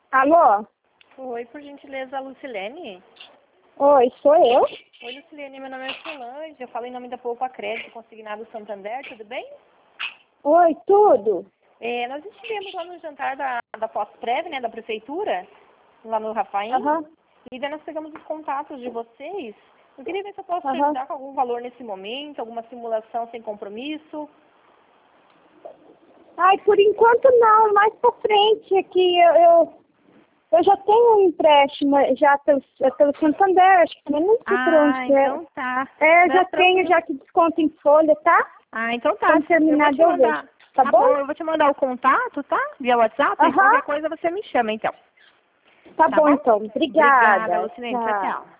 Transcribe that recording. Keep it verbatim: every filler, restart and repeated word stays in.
Alô? Oi, por gentileza, Lucilene? Oi, sou eu? Oi, Lucilene, meu nome é Solange, eu falo em nome da Poupa Crédito, consignado Santander, tudo bem? Oi, tudo? É, nós estivemos lá no jantar da, da Pós-Prev, né, da Prefeitura, lá no Rafaim, Aham, e daí nós pegamos os contatos de vocês. Eu queria ver se eu posso te aham. ajudar com algum valor nesse momento, alguma simulação sem compromisso. Ai, por enquanto não, mais pra frente aqui eu, eu, eu já tenho um empréstimo já pelo, pelo Santander, acho que também não sei por onde Ah, que é. então tá. É, Não, já tenho, tranquilo. já que desconto em folha, tá? Ah, então tá. Quando Eu terminar vou de te eu vejo. mandar. Tá Tá bom? bom, eu vou te mandar o contato, tá? Via WhatsApp, e Aham, qualquer coisa você me chama, então. tá Tá bom bom? então. Obrigada, Obrigada. Lucilene. Tchau, Tchau. tchau.